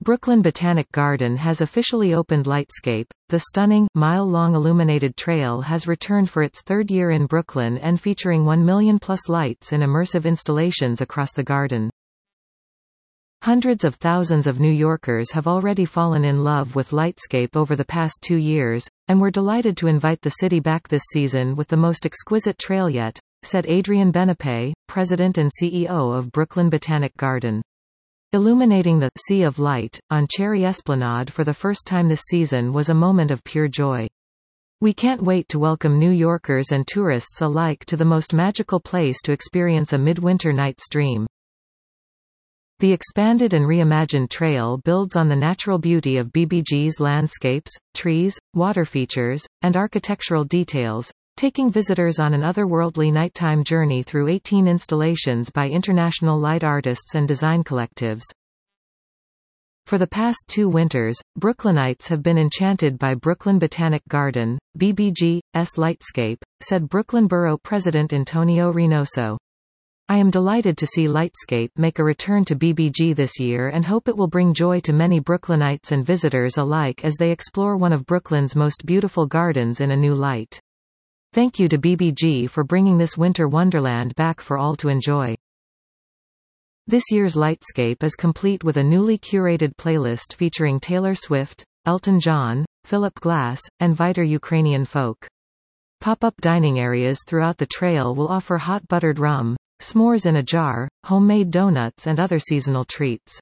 Brooklyn Botanic Garden has officially opened Lightscape. The stunning, mile-long illuminated trail has returned for its third year in Brooklyn and featuring 1 million-plus lights and immersive installations across the garden. Hundreds of thousands of New Yorkers have already fallen in love with Lightscape over the past 2 years, and we're delighted to invite the city back this season with the most exquisite trail yet, said Adrian Benepe, President and CEO of Brooklyn Botanic Garden. Illuminating the Sea of Light on Cherry Esplanade for the first time this season was a moment of pure joy. We can't wait to welcome New Yorkers and tourists alike to the most magical place to experience a midwinter night's dream. The expanded and reimagined trail builds on the natural beauty of BBG's landscapes, trees, water features, and architectural details, taking visitors on an otherworldly nighttime journey through 18 installations by international light artists and design collectives. For the past 2 winters, Brooklynites have been enchanted by Brooklyn Botanic Garden, BBG's Lightscape, said Brooklyn Borough President Antonio Reynoso. I am delighted to see Lightscape make a return to BBG this year and hope it will bring joy to many Brooklynites and visitors alike as they explore one of Brooklyn's most beautiful gardens in a new light. Thank you to BBG for bringing this winter wonderland back for all to enjoy. This year's Lightscape is complete with a newly curated playlist featuring Taylor Swift, Elton John, Philip Glass, and Vider Ukrainian folk. Pop-up dining areas throughout the trail will offer hot buttered rum, s'mores in a jar, homemade donuts and other seasonal treats.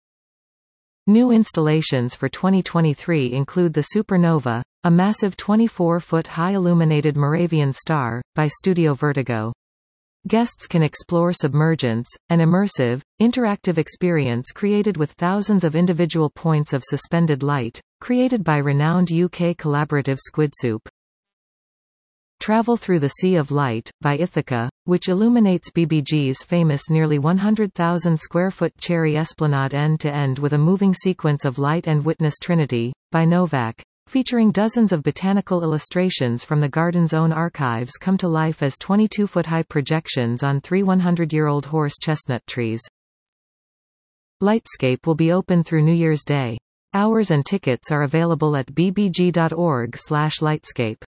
New installations for 2023 include the Supernova, a massive 24-foot-high illuminated Moravian star, by Studio Vertigo. Guests can explore Submergence, an immersive, interactive experience created with thousands of individual points of suspended light, created by renowned UK collaborative Squidsoup. Travel Through the Sea of Light, by Ithaca, which illuminates BBG's famous nearly 100,000 square foot Cherry Esplanade end-to-end with a moving sequence of light and witness Trinity, by Novak, featuring dozens of botanical illustrations from the garden's own archives come to life as 22-foot-high projections on 3 100-year-old horse chestnut trees. Lightscape will be open through New Year's Day. Hours and tickets are available at bbg.org/lightscape.